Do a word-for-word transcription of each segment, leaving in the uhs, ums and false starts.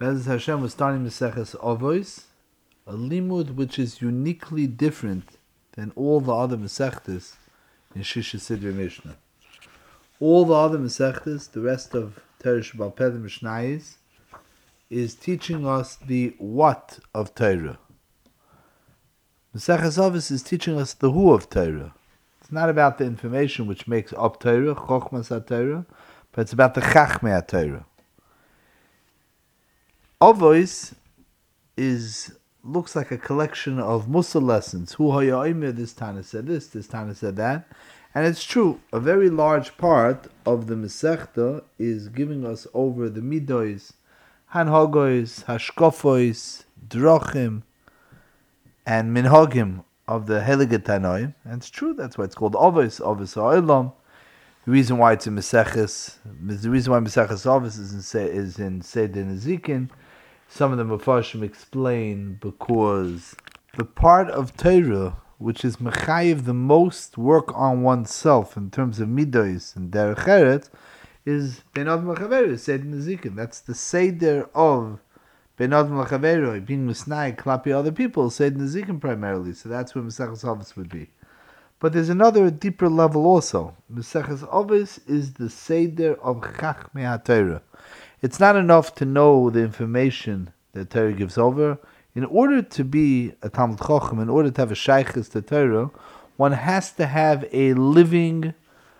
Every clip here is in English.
Bez Hashem was starting Maseches Avos, a limud which is uniquely different than all the other Masechtas in Shisha Sidrei Mishnah. All the other Masechtas, the rest of Teresh Balpeh and Mishnayos, is teaching us the what of Torah. Maseches Avos is teaching us the who of Torah. It's not about the information which makes up Torah, Chochmas HaTorah, but it's about the Chachmei HaTorah. Avos is looks like a collection of Mussar lessons. Hu hayaimer, this Tana said this, this Tana said that. And it's true, a very large part of the Masechta is giving us over the Midos, Hanhagos, Hashkofos, Drochim, and Minhagim of the Heilige Tanoim. And it's true, that's why it's called Avos, Avos HaOlam. The reason why it's in Maseches, the reason why Maseches Avos is in, Se, is in Seder Nezikin, some of the Mefarshim explain because the part of Torah which is mechayiv the most work on oneself in terms of midos and derech eretz is ben adam l'chaveru, Seder Nezikin. That's the Seder of ben adam l'chaveru, being musnai klapi other people, Seder Nezikin primarily. So that's where Maseches Avos would be. But there's another deeper level also. Maseches Avos is the Seder of Chachmei HaTorah. It's not enough to know the information that Torah gives over. In order to be a Talmud Chacham, in order to have a shaykhis to Torah, one has to have a living,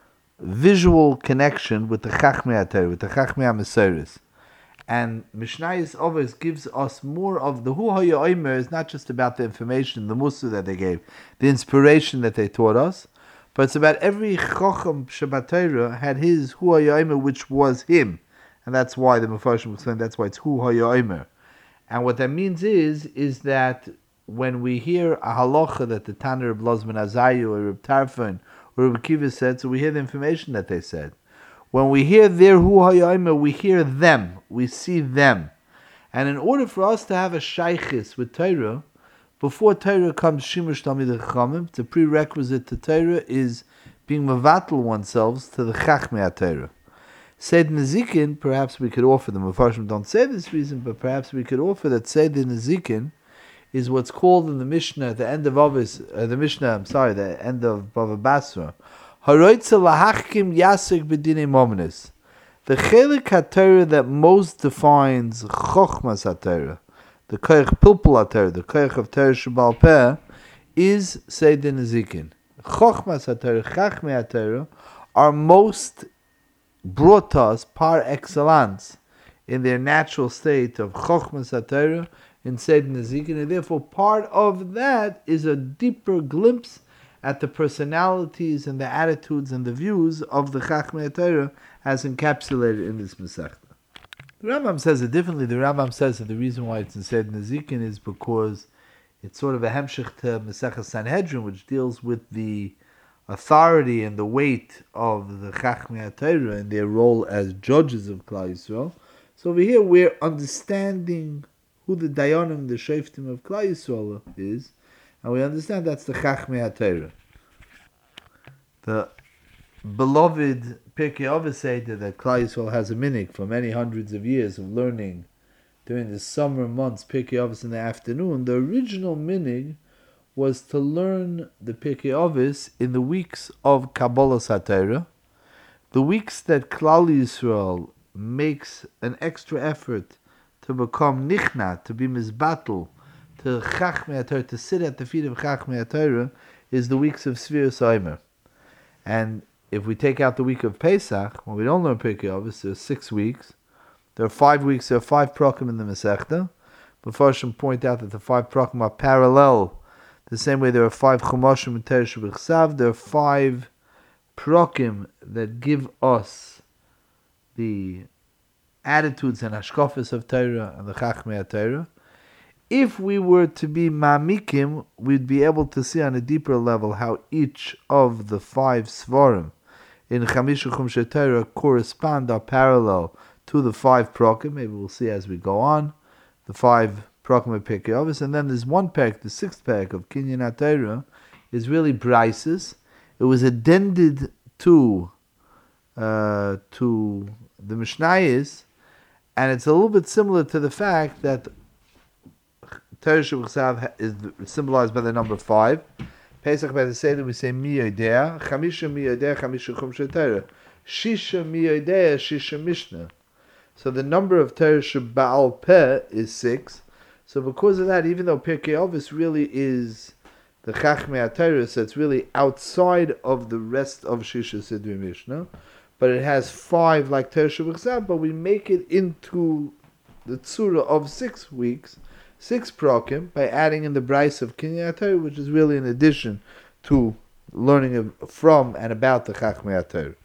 visual connection with the Chachmei HaTorah, with the Chachmei HaMesoros. And Mishnayos Avos gives us more of the Hu HaYomer is not just about the information, the Mussar that they gave, the inspiration that they taught us, but it's about every Chacham Shabbat Torah had his Hu HaYomer, which was him. And that's why the Mefarshim explain that's why it's Hu HaYomer. And what that means is, is that when we hear a halacha that the Tanner of Lozman Azayu or Reb Tarfon or Reb Kiva said, so we hear the information that they said. When we hear their Hu HaYomer, we hear them, we see them. And in order for us to have a shaykhis with Torah, before Torah comes Shimush Talmidei Chachamim, the prerequisite to Torah is being mevatel oneself to the Chachmei HaTorah. Seder Nezikin, perhaps we could offer, the Mefarshim don't say this reason, but perhaps we could offer that Seder Nezikin is what's called in the Mishnah, at the end of Avos, uh, the Mishnah, I'm sorry, the end of Bava Basra, Haroitze lahachkim yasik b'dinei momenis. The chelik HaTorah that most defines Chochmas HaTorah, the koich pilpul HaTorah, the koich of Torah Shebal Peh, is Seder Nezikin. Chochmas HaTorah, Chachmei HaTorah, are most brought to us par excellence in their natural state of Chochmas HaTorah in Seder Nezikin, and therefore part of that is a deeper glimpse at the personalities and the attitudes and the views of the Chachmei HaTorah as encapsulated in this Masechta. The Rambam says it differently. The Rambam says that the reason why it's in Seder Nezikin is because it's sort of a hemshich to Maseches Sanhedrin, which deals with the authority and the weight of the Chachmei HaTorah and their role as judges of Klal Yisrael. So over here we're understanding who the Dayanim, the Shoftim of Klal Yisrael is, and we understand that's the Chachmei HaTorah. The beloved Pirkei Avos Seder that Klal Yisrael has a minhag for many hundreds of years of learning during the summer months, Pirkei Avos in the afternoon, the original minhag was to learn the Pirkei Avos in the weeks of Kabbalas HaTorah, the weeks that Klal Yisrael makes an extra effort to become nichna, to be mizbatel, to Chachmei HaTorah, to sit at the feet of Chachmei HaTorah, is the weeks of Sfiras Omer. And if we take out the week of Pesach, when we don't learn Pirkei Avos, there are six weeks. There are five weeks, there are five prakim in the Masechta. Mefarshim point out that the five prakim are parallel. The same way there are five chumashim in Torah Shebechsav, there are five prakim that give us the attitudes and hashkafas of Torah and the Chachmei HaTorah. If we were to be ma'amikim, we'd be able to see on a deeper level how each of the five svarim in Chamisha Chumshei Torah correspond or parallel to the five prakim. Maybe we'll see as we go on the five prakim of Pirkei Avos, and then there's one parak, the sixth parak of Kinyan HaTorah, is really braises. It was addended to uh, to the Mishnayos, And it's a little bit similar to the fact that Torah Shebechsav is symbolized by the number five. Pesach by the Seder we say Mi Yodea, Chamisha Mi Yodea, Chamisha Chumshe Torah, Shisha Mi Yodea, Shisha Mishnah. So the number of Torah Shebaal Peh is six. So because of that, even though Pirkei Avos really is the Chachmei HaTorah, so it's really outside of the rest of Shisha Sidri Mishnah, but it has five like Torah Shebechsav, but we make it into the tzura of six weeks, six prakim, by adding in the Brais of Kinyan HaTorah, which is really in addition to learning from and about the Chachmei HaTorah.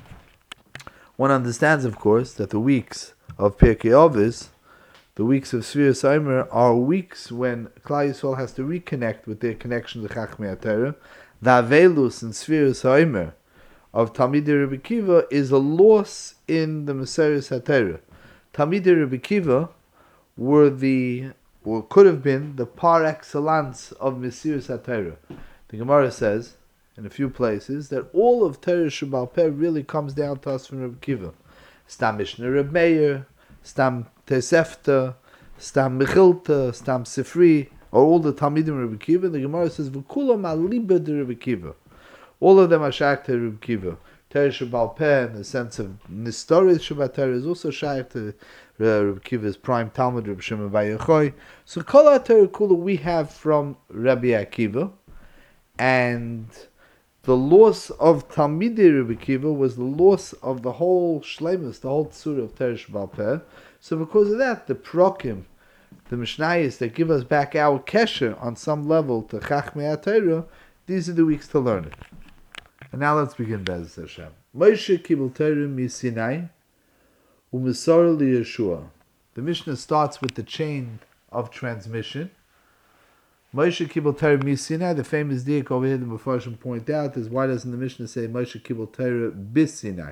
One understands, of course, that the weeks of Pirkei Avos, the weeks of Sfiras Omer, are weeks when Klal Yisrael has to reconnect with their connection to Chachmei HaTorah. The Avelus in Sfiras Omer of Talmidei Rebbe Kiva is a loss in the Meseres HaTorah. Talmidei Rebbe Kiva were the, or could have been, the par excellence of Meseres HaTorah. The Gemara says, in a few places, that all of Torah Shebaal Peh really comes down to us from Rebbe Kiva. Stam Mishnah Reb Meir, Stam Tosefta, Stam Mechilta, Stam Sifri, are all the Talmidim Rebbe Kiva. The Gemara says, V'kulam aliba de Rebbe Kiva. All of them are shaykh to Rebbe Kiva. Torah Shebaal Peh, in the sense of Nistoris Shabbat Torah, is also shaykh to Rebbe Kiva's prime Talmud, Rebbe Shimon Bar Yochai. So Kol HaTorah Kula we have from Rabbi Akiva, and the loss of Talmidei Rebbe Kiva was the loss of the whole shleimus, the whole tzura of Torah Shebaal Peh. So because of that, the prokim, the mishnayos that give us back our kesher on some level to Chachmei HaTorah, these are the weeks to learn it. And now let's begin Be'ez Hashem. Moshe kibel Torah mi Sinai u'mesor li Yeshua. The Mishnah starts with the chain of transmission. Moshe kibel Torah mi Sinai. The famous diak over here, the Mefarshim point out, is why doesn't the Mishnah say Moshe kibel Torah bis Sinai?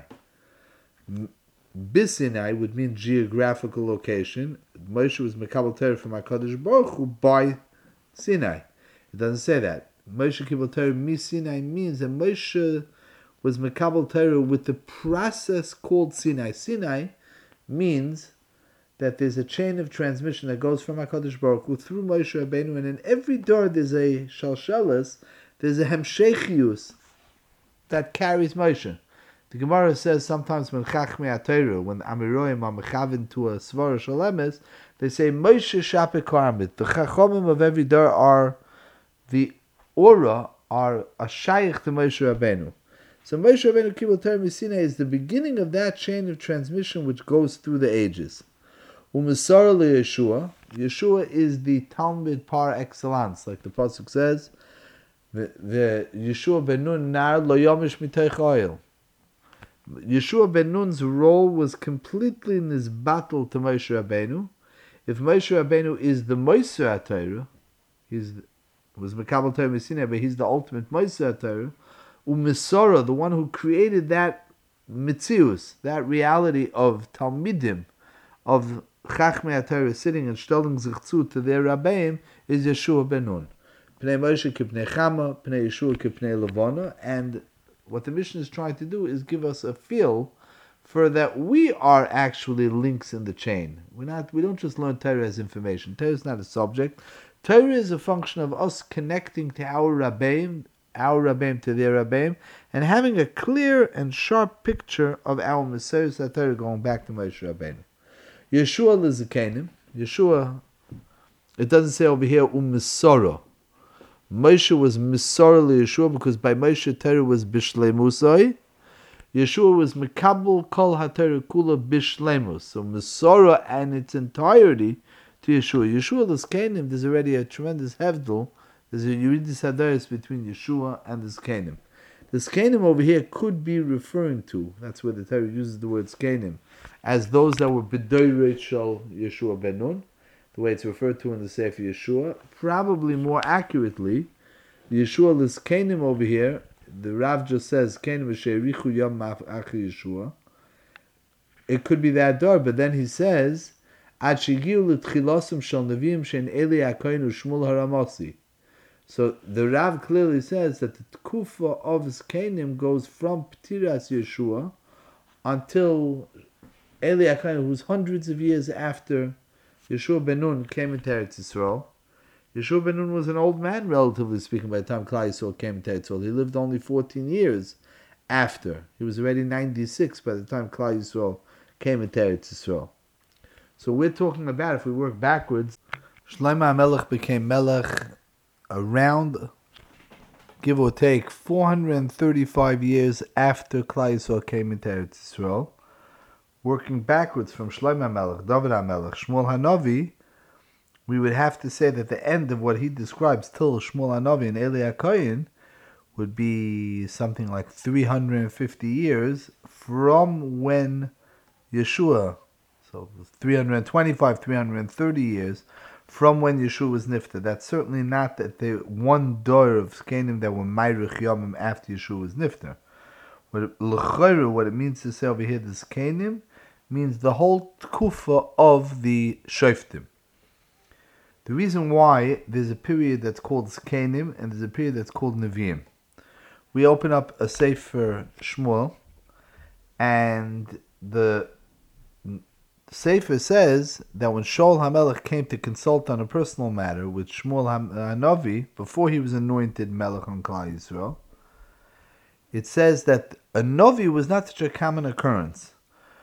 Bis Sinai would mean geographical location. Moshe was mekabel Torah from HaKadosh Baruch Hu by Sinai. It doesn't say that. Moshe kibel Torah mi Sinai means that Moshe was mekabel Torah with the process called Sinai. Sinai means that there's a chain of transmission that goes from HaKadosh Baruch Hu through Moshe Rabbeinu, and in every door there's a shalshelis, there's a hemshechius that carries Moshe. The Gemara says sometimes when Chachmei HaTorah, when Amiroim are mechavin to a svara shalemes, they say Moshe Shapeh Karmit. The Chachomim of every door are the aura, are a shaykh to Moshe Rabbeinu. So Moshe Rabbeinu Kibel Torah Misinai is the beginning of that chain of transmission which goes through the ages. U'mesar le Yeshua. Yeshua is the Talmud par excellence, like the pasuk says. The Yeshua ben Nun nar lo yomish mitoich oil. Yeshua ben Nun's role was completely in this battle to Moshe Rabbeinu. If Moshe Rabbeinu is the Moser HaTorah, he's was Mekabel Torah Misinai, but he's the ultimate Moser HaTorah. U'mesara, the one who created that mitzius, that reality of Talmidim, of Chachmei HaTorah sitting and stellen sich zu to their Rabbeim, is Yeshua ben Nun. Pnei Moshe kipnei Chama, Pnei Yeshua kipnei Levana, and what the Mishnah is trying to do is give us a feel for that we are actually links in the chain. We're not, we don't just learn Torah as information. Torah is not a subject. Torah is a function of us connecting to our Rabbeim, our Rabbeim to their Rabbeim, and having a clear and sharp picture of our Meseres HaTorah going back to Moshe Rabbeinu. Yeshua l'Zakenim. Yeshua, it doesn't say over here, u'mesora. Moshe was Mesor Yeshua because by Moshe Torah was Bishleimusai. Yeshua was Mekabel Kol HaTorah Kula Bishleimus. So Mesora and its entirety to Yeshua. Yeshua l'Zakenim, there's already a tremendous hevdel. There's a Yuridis Hadaris between Yeshua and the Zkenim. The Zkenim over here could be referring to, that's where the Torah uses the word Zkenim, as those that were B'doyreit Shal Yeshua ben Nun, the way it's referred to in the Sefer Yeshua. Probably more accurately, the Yeshua l'Zkenim over here, the Rav just says, Zkenim v'she'erichu yom achi Yeshua. It could be that door, but then he says, Ad shegiu l'tchilosim shal neviim she'en Eli HaKohen u'Shmuel HaRamasi. So the Rav clearly says that the Tkufa of Zkenim goes from Ptiras Yeshua until Eli HaKohen, who's hundreds of years after Yeshua ben Nun came into Eretz Yisrael. Yeshua ben Nun was an old man, relatively speaking, by the time Klal Yisrael came into Eretz Yisrael. He lived only fourteen years after. He was already ninety-six by the time Klal Yisrael came into Eretz Yisrael. So we're talking about, if we work backwards, Shlomo HaMelech became Melech around, give or take, four hundred thirty-five years after Klal Yisrael came into Eretz Yisrael. Working backwards from Shlomo HaMelech, David HaMelech, Shmuel HaNavi, we would have to say that the end of what he describes till Shmuel HaNavi and Eli HaKohen would be something like three hundred fifty years from when Yeshua, so three hundred twenty-five, three hundred thirty years from when Yeshua was nifta. That's certainly not that the one door of Zkenim that were Mayrich Yomim after Yeshua was nifta. What it, what it means to say over here, the Zkenim, means the whole tkufa of the Shoftim. The reason why there's a period that's called Zkenim and there's a period that's called Nevi'im. We open up a Sefer Shmuel, and the Sefer says that when Shaul HaMelech came to consult on a personal matter with Shmuel HaNavi, before he was anointed Melech on Klal Yisrael, it says that a Navi was not such a common occurrence.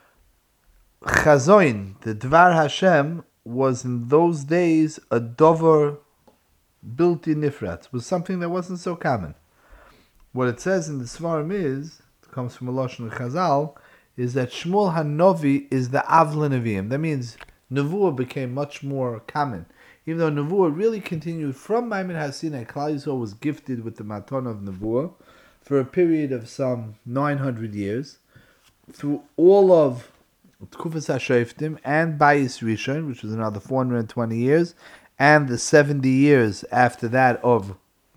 Chazoin, the Dvar Hashem, was in those days a dover bilti nifrat, was something that wasn't so common. What it says in the Svarim is, it comes from a Lashon Chazal, is that Shmuel HaNavi is the Avla Nevi'im. That means Nevuah became much more common. Even though Nevuah really continued from Maimon HaSinai, Klal Yisrael was gifted with the Matan of Nevuah for a period of some nine hundred years, through all of Tkufas HaShoftim and Bayis Rishon, which was another four hundred twenty years, and the seventy years after that of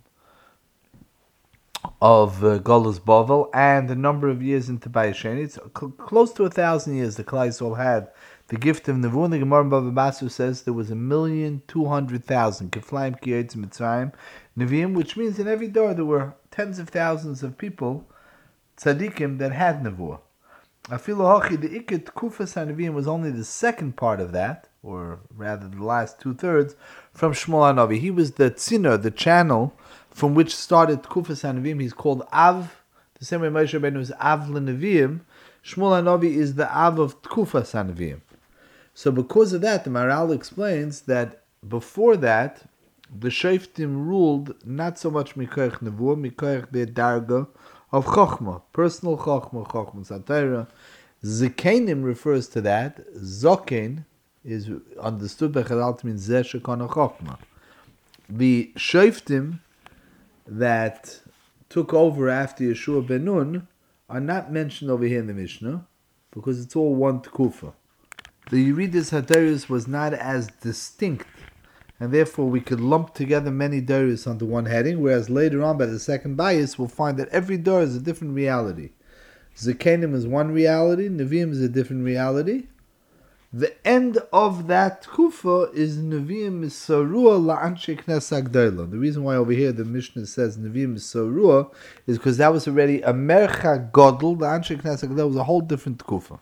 of uh, Golus Bavel, and a number of years into Bayis Sheni. It's cl- close to a thousand years the Klal Yisrael had the gift of Nevuah. The Gemara in Bava Basra says there was a million two hundred thousand Keflaim Kiyotz Mitzrayim Nevi'im, which means in every door there were tens of thousands of people, tzaddikim, that had Nevuah. Afilu Hachi, the Ikit Kufas HaNevi'im was only the second part of that, or rather the last two-thirds, from Shmuel HaNavi. He was the tziner, the channel, from which started Kufas HaNevi'im. He's called Av, the same way Moshe Rabbeinu is Av LeNevi'im. Shmuel HaNavi is the Av of Kufas HaNevi'im. So because of that, the Maharal explains that before that, the Shoftim ruled not so much Mikoich Nevuah, Mikoich the Darga of Chochmah, personal Chochmah, Chochmah Satira. Zekenim refers to that. Zoken is understood by Chazal to mean Zeh Shekana Chochmah. The Shoftim that took over after Yeshua ben Nun are not mentioned over here in the Mishnah because it's all one Tkufa. The Yeridus HaDoros was not as distinct, and therefore we could lump together many Doros under one heading, whereas later on by the second bias we'll find that every Dor is a different reality. Zekenim is one reality, Nevi'im is a different reality. The end of that Tkufa is Nevi'im Misorua La'anshe Knesset Agdola. The reason why over here the Mishnah says Nevi'im Misorua is because that was already a Mercha Godel. La'anshe Knesset Agdola was a whole different Tkufa.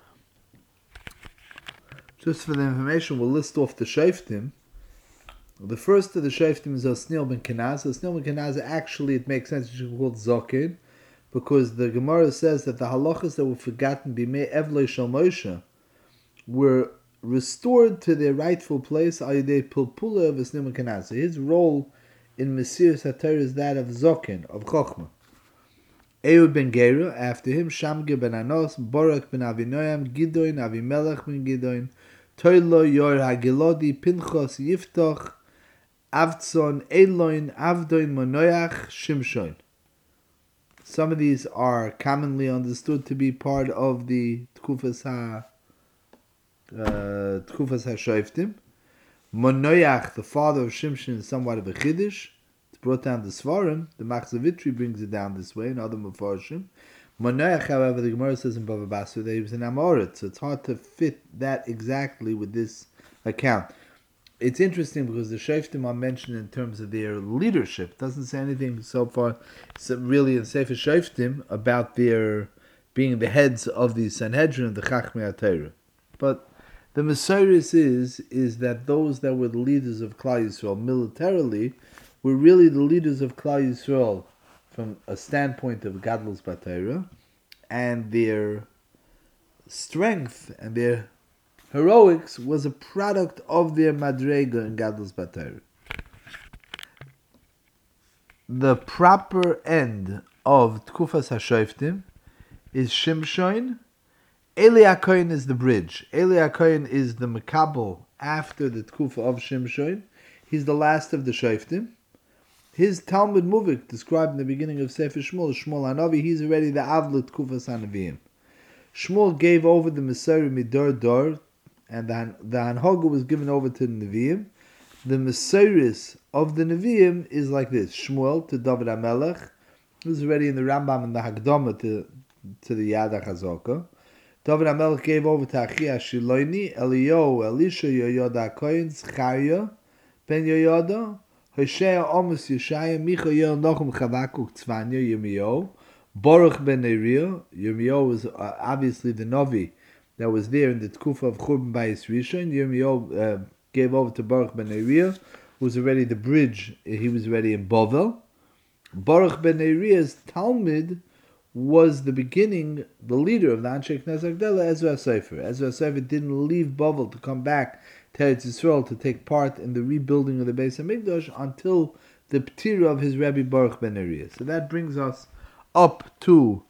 Just for the information, we'll list off the Shoftim. The first of the Shoftim is Osniel ben Kenaz. Osniel ben Kenaz, actually it makes sense to be called Zokin, because the Gemara says that the halachas that were forgotten b'mei Evlei Shel Moshe were restored to their rightful place ayidei pilpula of Osniel ben Kenaz. So his role in Mesiras HaTorah is that of Zokin, of Chochmah. Ehud ben Gera, after him, Shamge ben Anos, Barak ben Avinoam, Gidoin, Avimelech ben Gidoin, Toilo, Yor Hagilodi, Pinchos, Yiftach, Avtzon, Eloin, Avdoin, Monoyach, Shimshon. Some of these are commonly understood to be part of the Tkufas Ha uh, Tkufas HaShoftim. Monoyach, the father of Shimshon, is somewhat of a Chiddush. It's brought down the Svarim. The Machzavitri brings it down this way, and other Mefarshim. Monoyach, however, the Gemara says in Bava Basra that he was an Amorit, so it's hard to fit that exactly with this account. It's interesting because the Shoftim are mentioned in terms of their leadership. It doesn't say anything so far, so really in Sefer Shoftim, about their being the heads of the Sanhedrin, the Chachmei HaTorah. But the Mesoris is, is that those that were the leaders of Klal Yisrael militarily were really the leaders of Klal Yisrael from a standpoint of Gadlus B'Torah, and their strength and their heroics was a product of their Madrega in Gadlus B'Torah. The proper end of Tkufas HaShoftim is Shimshon. Eli HaKohen is the bridge. Eli HaKohen is the Mekabel after the Tkufa of Shimshon. He's the last of the Shoftim. His Talmud Muvik, described in the beginning of Sefer Shmuel, Shmuel Hanavi, he's already the Avlut Tkufas HaNeviim. Shmuel gave over the Mesorah Midor Dor, and the, the Hanhoga was given over to the Nevi'im. The Mesoris of the Nevi'im is like this: Shmuel to David HaMelech, who's already in the Rambam and the Hagdama to, to the Yad HaChazaka. David HaMelech gave over to Achia Shiloini, Eliyahu, Elisha, Yoyada HaKohen, Zechariah, Ben Yoyada, Hoshea, Amos, Yeshaya, Michael, Nochum, Chavakuk, Tzvanya, Yirmiyahu, Baruch ben Neriah. Yirmiyahu was uh, obviously the Navi that was there in the Tkufa of Churban Bayis Rishon. Yirmiyahu uh, gave over to Baruch ben Neriah, who was already the bridge. He was already in Bovel. Baruch ben Neriah's Talmud was the beginning, the leader of the Anshe Knesset Agdala, Ezra Sefer. Ezra Sefer didn't leave Bovel to come back to Eretz Yisrael to take part in the rebuilding of the Beis HaMikdash until the Ptira of his Rebbe Baruch ben Neriah. So that brings us up to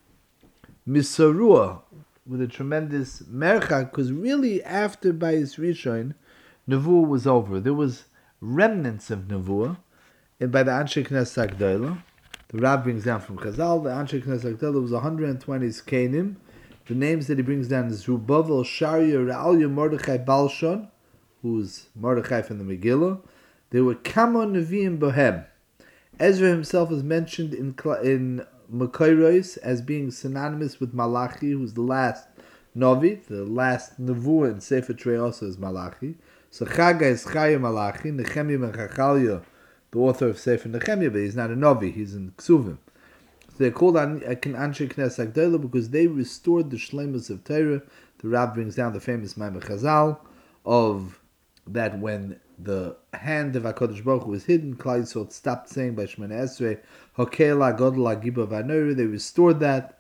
Misarua with a tremendous merchak, because really after Bayis Rishon, Nevuah was over. There was remnants of Nevuah, and by the Anshe Knesset Agdala. The Rab brings down from Chazal, the Anshe Knesset Agdala was one hundred twenty Zkenim. The names that he brings down is Rubavel, Sharia, Ra'alya, Mordechai, Balshon, who's Mordechai from the Megillah. There were Kama Nevi'im Bohem. Ezra himself is mentioned in in Makairos as being synonymous with Malachi, who's the last Navi, the last Nevuah in Sefer Trei also is Malachi. So Chagai is Chaya Malachi, Nehemiah ben Chachaliah, the author of Sefer Nehemiah, but he's not a Navi, he's in Ksuvim. So they're called Anshe Knesset Agdala because they restored the Shleimus of Torah. The Rab brings down the famous Maimon Chazal of that when the hand of HaKadosh Baruch Hu was hidden, Klal Yisrael stopped saying by Shemona Esrei, Hokela Godla Giba Vanora. They restored that,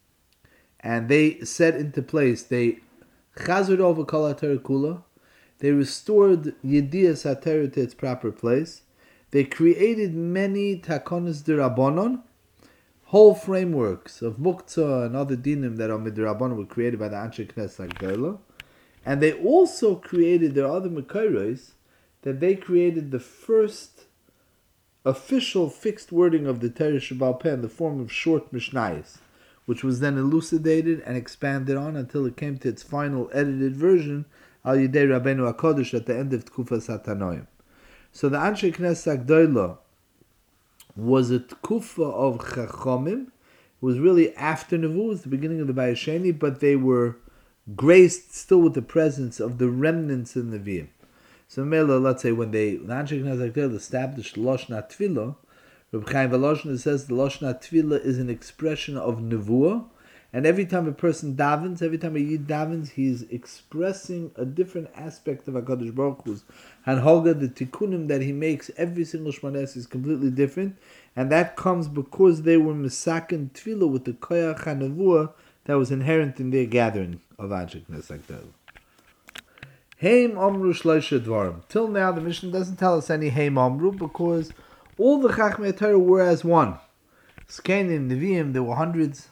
and they set into place. They chazard over Kol HaTorah Kula. They restored Yedias HaTorah to its proper place. They created many takonos d'Rabbanon, whole frameworks of muktzah and other dinim that are midrabanon were created by the Anshe Knesset Agdala. And they also created, there are other Makairos, that they created the first official fixed wording of the Torah Sheba'al Peh in the form of short Mishnayos, which was then elucidated and expanded on until it came to its final edited version, Al Yidei Rabbeinu HaKadosh, at the end of Tkufas HaTanoim. So the Anshe Knesset Agdala was a Tkufa of Chachamim. It was really after Nevuah, it was the beginning of the Bayis Sheni, but they were graced still with the presence of the remnants in the Nevi'im. So Mela, let's say when they, the Anshe Knesset Agdala established Loshna Tefillah, Reb Chaim Volozhin says the Loshna Tefillah is an expression of Nevuah, and every time a person davens, every time a Yid davens, he's expressing a different aspect of HaKadosh Baruch Hu's Hanhoga, the tikkunim that he makes every single Shemona Esrei is completely different, and that comes because they were misaken Tefillah with the Koyach HaNevuah that was inherent in their gathering of Anshe Knesset Agdala. Heim Omru Shloisha Dvarim. Till now, the Mishnah doesn't tell us any Heim Omru because all the Chachmei Torah were as one. Zkenim, Nevi'im, there were hundreds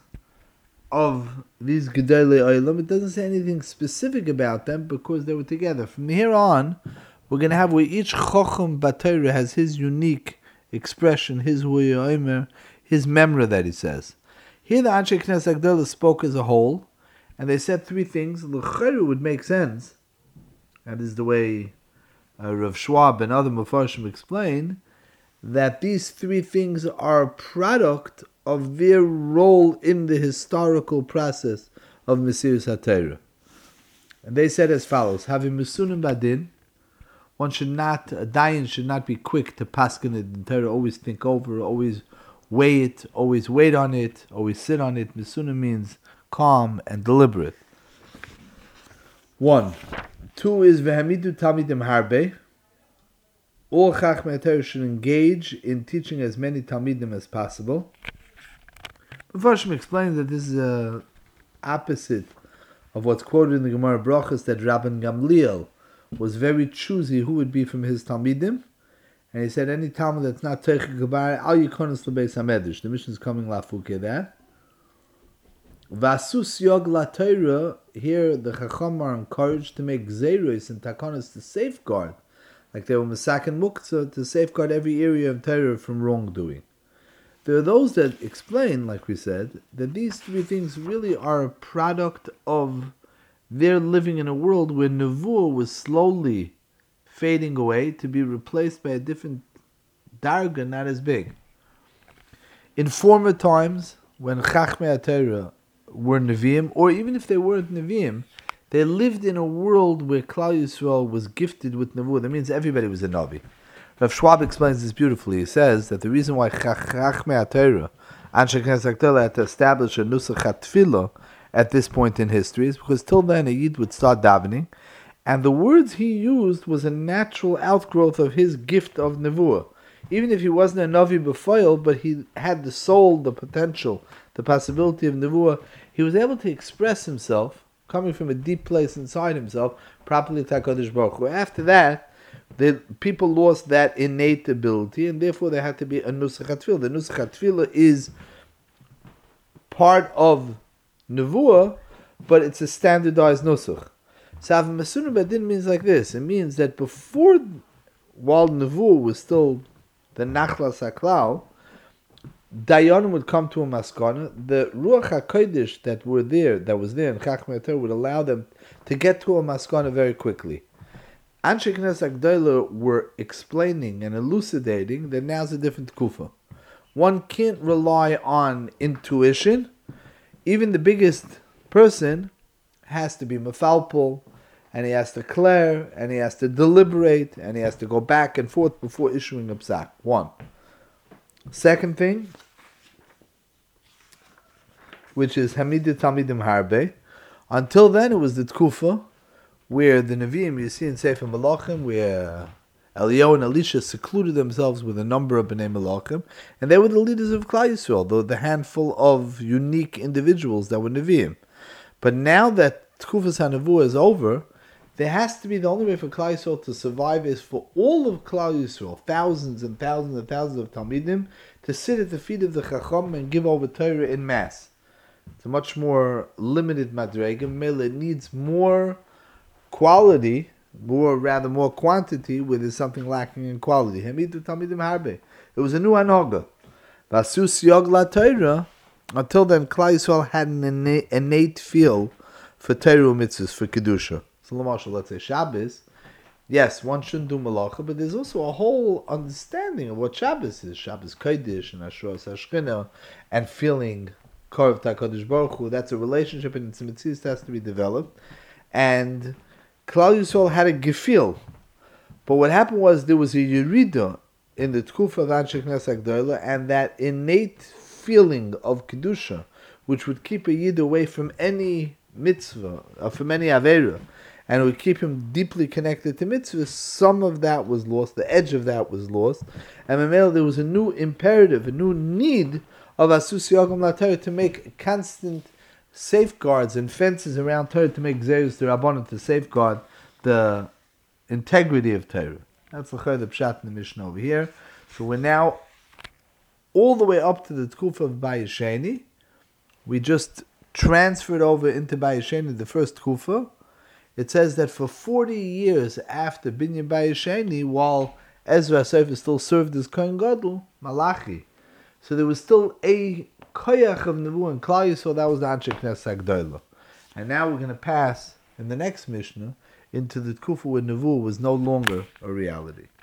of these Gedolei Olam. It doesn't say anything specific about them because they were together. From here on, we're going to have where each Chacham B'Torah has his unique expression, his Huyomer, his memra that he says. Here the Anshe Knesset Agdala spoke as a whole, and they said three things. L'chayru would make sense. That is the way uh, Rav Schwab and other Mefarshim explain, that these three things are a product of their role in the historical process of Mesiras HaTorah. And they said as follows: having Mesunim Badin, one should not, a dayan should not be quick to paskin it in Torah, always think over, always weigh it, always wait on it, always sit on it. Mesunim means calm, and deliberate. One. Two is Vehamidu Talmidim Harbe. All Chachmei Torah should engage in teaching as many Talmidim as possible. Mepharshim explains that this is a opposite of what's quoted in the Gemara Brachos, that Rabban Gamliel was very choosy who would be from his Talmidim. And he said, any Talmud that's not Teichik Gebar, Al Yikonos L'Beis HaMedrash. The mission is coming Lafuke that. Vasus Yog La Torah, here the Chacham are encouraged to make Gzeiros and Takonos to safeguard, like they were Masak and Muktzah, to safeguard every area of Torah from wrongdoing. There are those that explain, like we said, that these three things really are a product of their living in a world where Nevuah was slowly fading away to be replaced by a different darga, not as big. In former times, when Chachmei HaTorah were Nevi'im, or even if they weren't Nevi'im, they lived in a world where Klal Yisrael was gifted with Nevuah. That means everybody was a Navi. Rav Schwab explains this beautifully. He says that the reason why Chachmei HaTorah, Anshe Knesset HaGdolah, had to establish a Nusach HaTfilah at this point in history is because till then a Yid would start davening, and the words he used was a natural outgrowth of his gift of Nevuah. Even if he wasn't a Navi b'foil, but he had the soul, the potential, the possibility of Nevuah, he was able to express himself, coming from a deep place inside himself, properly to HaKadosh Baruch Hu. After that, the people lost that innate ability, and therefore there had to be a Nusach HaTfilah. The Nusach HaTfilah is part of Nevuah, but it's a standardized Nusach. Sav Masunu Badin means like this. It means that before, while Nevuah was still the Nachlas HaKlal, Dayanim would come to a maskana. The Ruach HaKodesh that were there, that was there in Chachmei Torah, would allow them to get to a maskana very quickly. Anshe Knesset HaGdolah were explaining and elucidating that now's a different kufa. One can't rely on intuition. Even the biggest person has to be mefalpel, and he has to declare, and he has to deliberate, and he has to go back and forth before issuing a psak. One. Second thing, which is Hamidu Talmidim Harbe. Until then, it was the Tkufa, where the Nevi'im, you see in Sefer Malachim, where Eliyahu and Elisha secluded themselves with a number of Bnei Malachim, and they were the leaders of Klal Yisrael, the, the handful of unique individuals that were Nevi'im. But now that Tkufas HaNevuah is over, there has to be, the only way for Klal Yisrael to survive is for all of Klal Yisrael, thousands and thousands and thousands of Talmidim, to sit at the feet of the Chacham and give over Torah in mass. It's a much more limited madrega. Mele needs more quality, more rather more quantity, where there's something lacking in quality. Hamidu Talmidim Harbe. It was a new anhoga. Vasus Yog La Torah. Until then, Klal Yisrael had an innate, innate feel for Torah mitzvahs, for kedusha. So, l'mashal, let's say Shabbos. Yes, one shouldn't do malacha, but there's also a whole understanding of what Shabbos is. Shabbos Kodesh and Ashros Hashchina, and feeling Korv TaKadosh Baruch Hu. That's a relationship, and its mitzvahs has to be developed. And Klal Yisrael had a gefil. But what happened was there was a yerida in the Tkufa of Anshe Knesset HaGdolah, and that innate feeling of kedusha, which would keep a yid away from any mitzvah, or from any avera, and it would keep him deeply connected to mitzvahs, some of that was lost, the edge of that was lost, and Mamela, there was a new imperative, a new need of Asus Yogam La Torah to make constant safeguards and fences around Torah, to make Zerus the Rabbanon, to safeguard the integrity of Torah. That's the Chayr, the Pshat in the Mishnah over here. So we're now all the way up to the Tkufa of Bayesheni. We just transferred over into Bayesheni, the first Tkufa. It says that for forty years after Binyan Bayesheni, while Ezra Sefer still served as Kohen Gadol, Malachi, so there was still a koyach of Nevuah in Klal Yisrael, that was the Anshe Knesset HaGdolah. And now we're going to pass, in the next Mishnah, into the Tkufa where Nevuah was no longer a reality.